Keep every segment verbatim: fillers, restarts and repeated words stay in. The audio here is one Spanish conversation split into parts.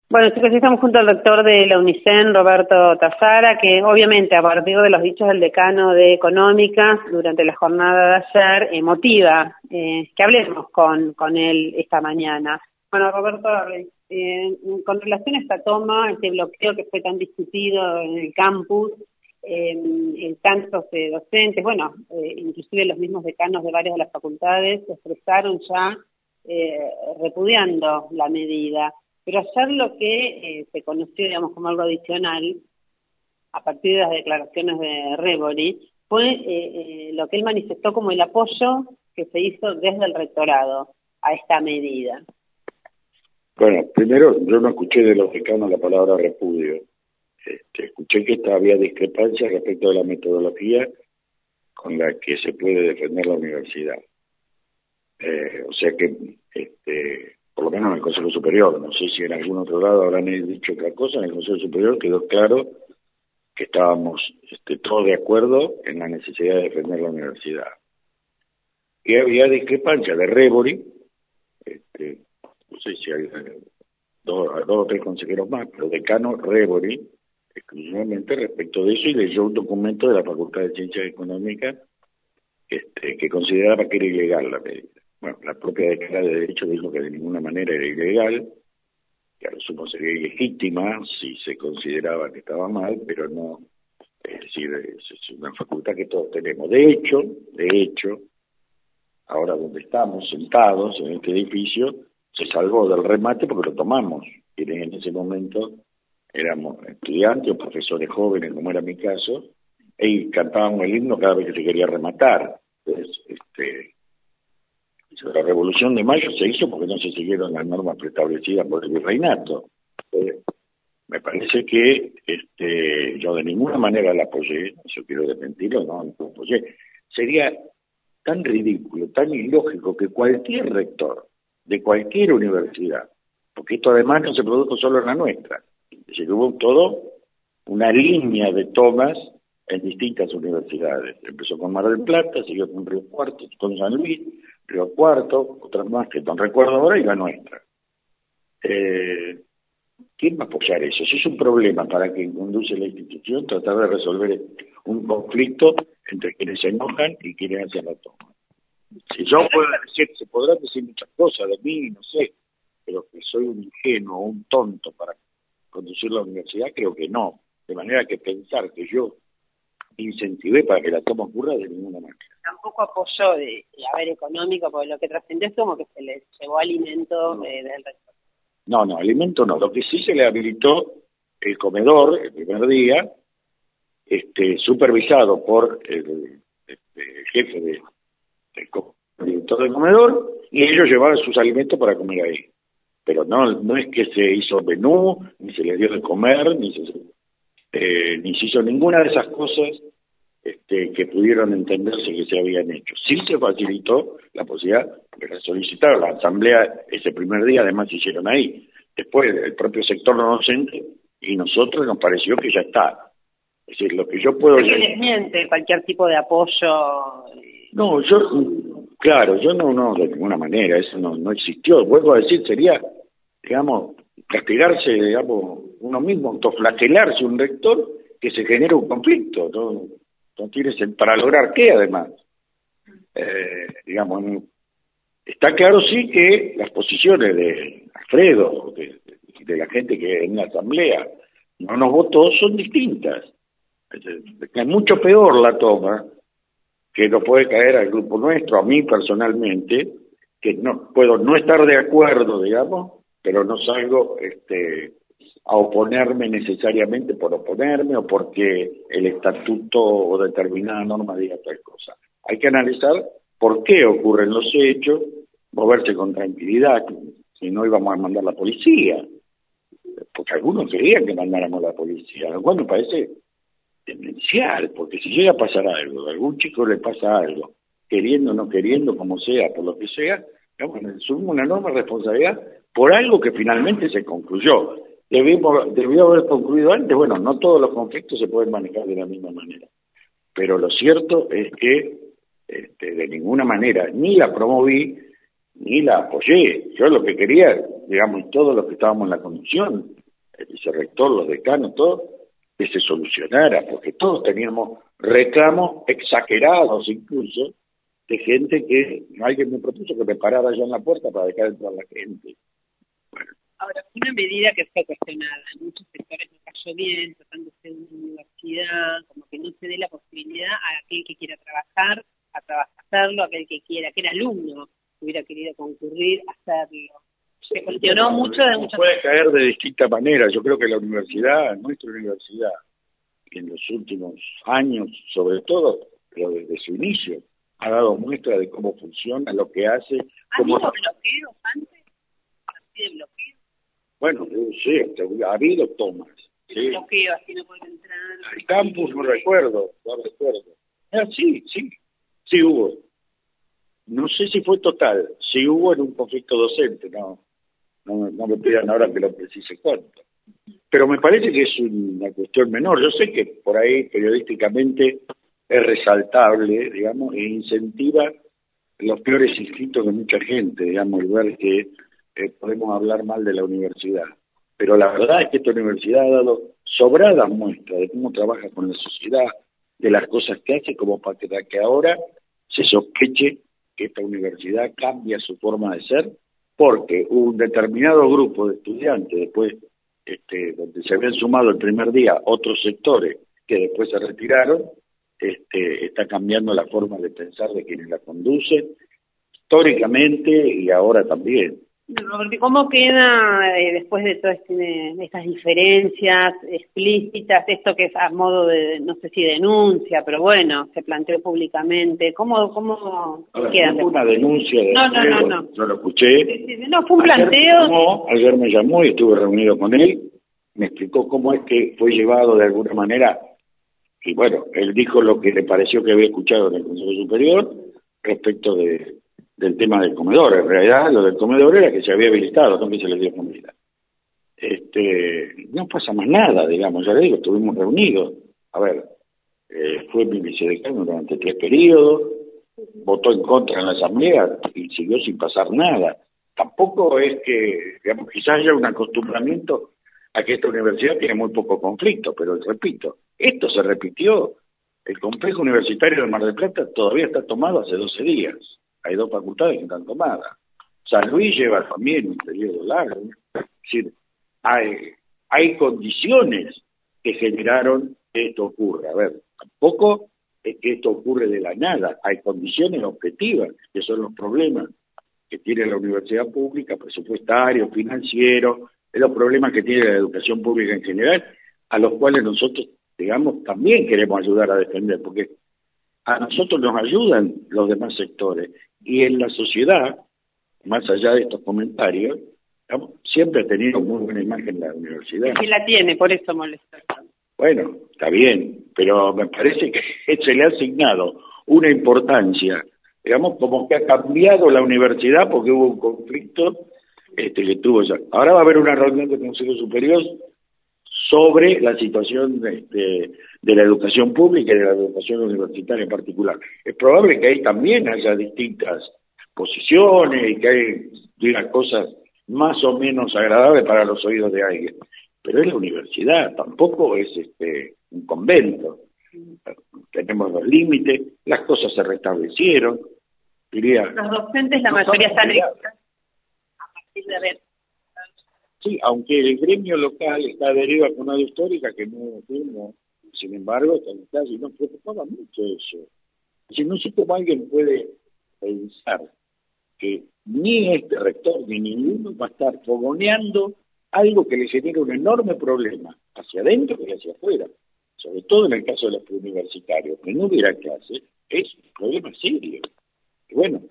Bueno, chicos, estamos junto al doctor de la UNICEN, Roberto Tazara, que obviamente a partir de los dichos del decano de Económicas durante la jornada de ayer, eh, motiva eh, que hablemos con, con él esta mañana. Bueno, Roberto, eh, con relación a esta toma, este bloqueo que fue tan discutido en el campus, eh, en tantos eh, docentes, bueno, eh, inclusive los mismos decanos de varias de las facultades se expresaron ya eh, repudiando la medida. Pero ayer lo que eh, se conoció, digamos, como algo adicional, a partir de las declaraciones de Rebori, fue eh, eh, lo que él manifestó como el apoyo que se hizo desde el rectorado a esta medida. Bueno, primero, yo no escuché de los decanos la palabra repudio. Este, escuché que esta, había discrepancia respecto de la metodología con la que se puede defender la universidad. Eh, o sea que... este por lo menos en el Consejo Superior, no sé si en algún otro lado habrán dicho otra cosa, en el Consejo Superior quedó claro que estábamos este, todos de acuerdo en la necesidad de defender la universidad. Y había discrepancia de Rebori, este, no sé si hay eh, dos, dos o tres consejeros más, pero decano Rebori, exclusivamente respecto de eso, y leyó un documento de la Facultad de Ciencias Económicas este, que consideraba que era ilegal la medida. Bueno, la propia declara de Derecho dijo que de ninguna manera era ilegal, que a lo sumo sería ilegítima si se consideraba que estaba mal, pero no, es decir, es una facultad que todos tenemos. De hecho, de hecho, ahora donde estamos sentados en este edificio, se salvó del remate porque lo tomamos, y en ese momento éramos estudiantes o profesores jóvenes, como era mi caso, y cantábamos el himno cada vez que se quería rematar. Entonces, este... la Revolución de Mayo se hizo porque no se siguieron las normas preestablecidas por el virreinato. Eh, me parece que este, yo de ninguna manera la apoyé, yo quiero desmentirlo, no, no la apoyé. Sería tan ridículo, tan ilógico que cualquier rector de cualquier universidad, porque esto además no se produjo solo en la nuestra, es decir, hubo todo una línea de tomas en distintas universidades. Empezó con Mar del Plata, siguió con Río Cuarto, con San Luis, Río Cuarto, otras más que no recuerdo ahora, y la nuestra. Eh, ¿Quién va a apoyar eso? Si es un problema para quien conduce la institución, tratar de resolver un conflicto entre quienes se enojan y quienes hacen la toma. Si yo puedo decir, se podrán decir muchas cosas de mí, no sé, pero que soy un ingenuo, un tonto para conducir la universidad, creo que no. De manera que pensar que yo incentivé para que la toma ocurra de ninguna manera. Tampoco apoyó de, de haber económico, porque lo que trascendió es como que se le llevó alimento no. eh, del rector. No, no, alimento no. Lo que sí se le habilitó el comedor el primer día, este, supervisado por el, este, el jefe de, del director del comedor, y ellos llevaban sus alimentos para comer ahí. Pero no, no es que se hizo menú, ni se les dio de comer, ni se, eh, ni se hizo ninguna de esas cosas Este, que pudieron entenderse que se habían hecho. Sí se facilitó la posibilidad, porque la solicitaron, la asamblea ese primer día además se hicieron ahí, después el propio sector no docente, y nosotros nos pareció que ya está. Es decir, lo que yo puedo... ¿Qué les miente cualquier tipo de apoyo? No, yo, claro, yo no, no, de ninguna manera, eso no, no existió. Vuelvo a decir, sería, digamos, castigarse, digamos, uno mismo, autoflagelarse un rector que se genera un conflicto, ¿no? No tienes para lograr qué, además. Eh, digamos, está claro sí que las posiciones de Alfredo, de, de la gente que en la asamblea no nos votó, son distintas. Es mucho peor la toma, que no puede caer al grupo nuestro, a mí personalmente, que no puedo no estar de acuerdo, digamos, pero no salgo este a oponerme necesariamente por oponerme o porque el estatuto o determinada norma diga tal cosa. Hay que analizar por qué ocurren los hechos, moverse con tranquilidad, si no íbamos a mandar la policía, porque algunos querían que mandáramos la policía, lo cual me parece demencial, porque si llega a pasar algo, a algún chico le pasa algo, queriendo o no queriendo, como sea, por lo que sea, digamos, asumimos una enorme responsabilidad por algo que finalmente se concluyó. Debimos, debió haber concluido antes. Bueno, no todos los conflictos se pueden manejar de la misma manera, pero lo cierto es que este, de ninguna manera ni la promoví ni la apoyé. Yo lo que quería, digamos, todos los que estábamos en la conducción, el vicerrector, los decanos, todo, que se solucionara, porque todos teníamos reclamos exagerados incluso de gente que alguien me propuso que me parara yo en la puerta para dejar entrar a la gente. Bueno. Ahora, una medida que fue cuestionada en muchos sectores no cayó bien, tratándose de una universidad, como que no se dé la posibilidad a aquel que quiera trabajar, a trabajarlo, a aquel que quiera, que era alumno, hubiera querido concurrir, a hacerlo. Se cuestionó mucho de muchas Puede caer de distinta manera. Yo creo que la universidad, nuestra universidad, en los últimos años, sobre todo, pero desde su inicio, ha dado muestra de cómo funciona, lo que hace. ¿Ha cómo... habido bloqueos antes? ¿Así de bloqueo? Bueno, sí, ha habido tomas. ¿Sí? Bloqueo, así no puede entrar. El campus, no recuerdo, no recuerdo. Ah, sí, sí, sí hubo. No sé si fue total, sí hubo en un conflicto docente, no, no, no me pidan ahora que lo precise cuánto. Pero me parece que es una cuestión menor. Yo sé que por ahí periodísticamente es resaltable, digamos, e incentiva los peores instintos de mucha gente, digamos, el ver que eh, podemos hablar mal de la universidad. Pero la verdad es que esta universidad ha dado sobradas muestras de cómo trabaja con la sociedad, de las cosas que hace, como para que ahora se sospeche que esta universidad cambia su forma de ser, porque un determinado grupo de estudiantes, después, este, donde se habían sumado el primer día otros sectores que después se retiraron, este, está cambiando la forma de pensar de quienes la conducen, históricamente y ahora también. Roberto, ¿cómo queda eh, después de todas este, estas diferencias explícitas, esto que es a modo de, no sé si denuncia, pero bueno, se planteó públicamente? ¿Cómo, cómo ver, queda? No fue una denuncia de no, no, no, no. Yo lo escuché. Sí, sí, no, fue un planteo. Ayer me, llamó, ayer me llamó y estuve reunido con él, me explicó cómo es que fue llevado de alguna manera, y bueno, él dijo lo que le pareció que había escuchado en el Consejo Superior respecto de del tema del comedor. En realidad lo del comedor era que se había habilitado, no que se les dio comida. Este, no pasa más nada, digamos, ya le digo, estuvimos reunidos. A ver, eh, fue mi vicedecano durante tres periodos, votó en contra en la asamblea y siguió sin pasar nada. Tampoco es que, digamos, quizás haya un acostumbramiento a que esta universidad tiene muy poco conflicto, pero repito, esto se repitió. El complejo universitario de Mar del Plata todavía está tomado hace doce días. Hay dos facultades que están tomadas. San Luis lleva también un periodo largo. Es decir, hay, hay condiciones que generaron que esto ocurra. A ver, tampoco es que esto ocurre de la nada. Hay condiciones objetivas, que son los problemas que tiene la universidad pública, presupuestarios, financieros, los problemas que tiene la educación pública en general, a los cuales nosotros, digamos, también queremos ayudar a defender, porque a nosotros nos ayudan los demás sectores. Y en la sociedad, más allá de estos comentarios, digamos, siempre ha tenido muy buena imagen la universidad. Y la tiene, por eso molesta. Bueno, está bien, pero me parece que se le ha asignado una importancia, digamos, como que ha cambiado la universidad porque hubo un conflicto este, que tuvo ya. Ahora va a haber una reunión del Consejo Superior sobre la situación de, de, de la educación pública y de la educación universitaria en particular. Es probable que ahí también haya distintas posiciones y que hay, digan cosas más o menos agradables para los oídos de alguien, pero es la universidad, tampoco es este un convento. Tenemos los límites, las cosas se restablecieron, diría. Los docentes, la mayoría están en, a partir de ver. Sí, aunque el gremio local está adherido a Conado Histórica, que no firmó, sin embargo, está en casa y nos preocupaba mucho eso. Si no sé cómo alguien puede pensar que ni este rector ni ninguno va a estar fogoneando algo que le genera un enorme problema hacia adentro y hacia afuera, sobre todo en el caso de los preuniversitarios, que no hubiera clase, es un problema serio. Y bueno,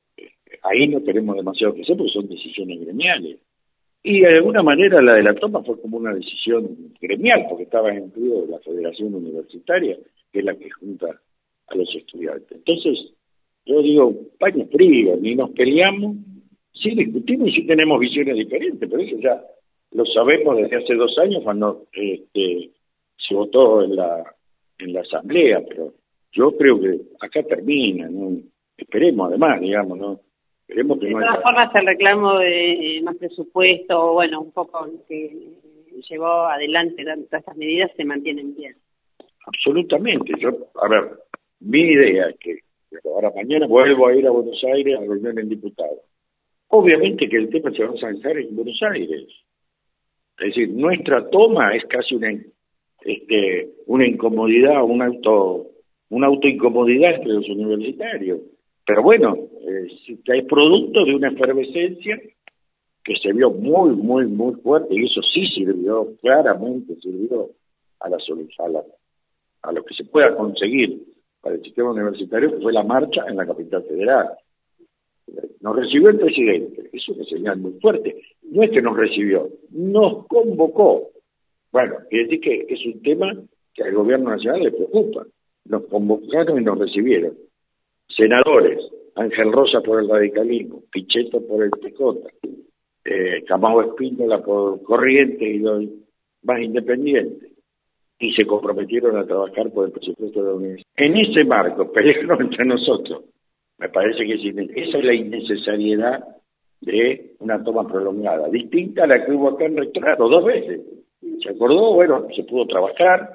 ahí no tenemos demasiado que hacer porque son decisiones gremiales. Y de alguna manera la de la toma fue como una decisión gremial, porque estaba incluido la Federación Universitaria, que es la que junta a los estudiantes. Entonces, yo digo, paño frío, ni nos peleamos, sí discutimos y sí tenemos visiones diferentes, pero eso ya lo sabemos desde hace dos años cuando este, se votó en la, en la asamblea, pero yo creo que acá termina, ¿no? Esperemos además, digamos, ¿no? Esperemos que de no todas haya... formas el reclamo de más presupuesto, bueno, un poco que llevó adelante todas estas medidas se mantiene en pie. Absolutamente. Yo, a ver, mi idea es que ahora mañana vuelvo a ir a Buenos Aires a reunión en diputados. Obviamente que el tema se va a zanjar en Buenos Aires. Es decir, nuestra toma es casi una, este, una incomodidad, un auto, una autoincomodidad entre los universitarios. Pero bueno, eh, es producto de una efervescencia que se vio muy, muy, muy fuerte, y eso sí sirvió, claramente sirvió a la solución, a, a lo que se pueda conseguir para el sistema universitario, que fue la marcha en la capital federal. Nos recibió el presidente, es una señal muy fuerte. No es que nos recibió, nos convocó. Bueno, quiere decir que es un tema que al gobierno nacional le preocupa. Nos convocaron y nos recibieron. Senadores, Ángel Rosa por el radicalismo, Pichetto por el P J, eh, Camao Espíndola por Corriente y los más independientes, y se comprometieron a trabajar por el presupuesto de la universidad. En ese marco, pelearon entre nosotros. Me parece que esa es la innecesariedad de una toma prolongada, distinta a la que hubo acá en Rectorado, dos veces. Se acordó, bueno, se pudo trabajar,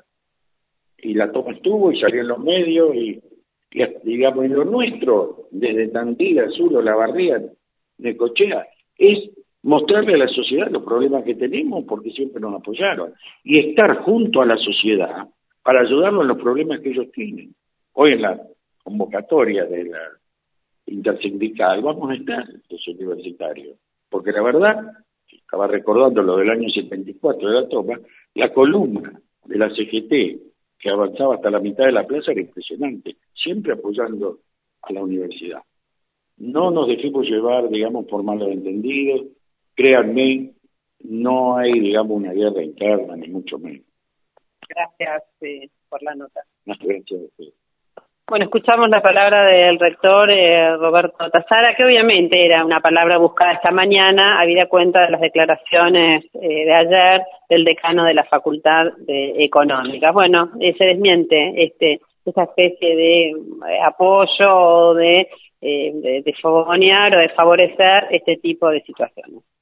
y la toma estuvo, y salió en los medios, y, y digamos, y lo nuestro, desde Tandil, Sur, Olavarría, Necochea, es mostrarle a la sociedad los problemas que tenemos, porque siempre nos apoyaron, y estar junto a la sociedad para ayudarlos en los problemas que ellos tienen. Hoy en la convocatoria de la intersindical vamos a estar los universitarios, porque la verdad, estaba recordando lo del año setenta y cuatro de la toma, la columna de la C G T que avanzaba hasta la mitad de la plaza era impresionante, siempre apoyando a la universidad. No nos dejemos llevar, digamos, por malos entendidos. Créanme, no hay, digamos, una guerra interna, ni mucho menos. Gracias eh, por la nota. Gracias a ustedes. Bueno, escuchamos la palabra del rector eh, Roberto Tazara, que obviamente era una palabra buscada esta mañana, habida cuenta de las declaraciones eh, de ayer del decano de la Facultad de Económicas. Bueno, eh, se desmiente este esta especie de eh, apoyo o de, eh, de, de fogonear o de favorecer este tipo de situaciones.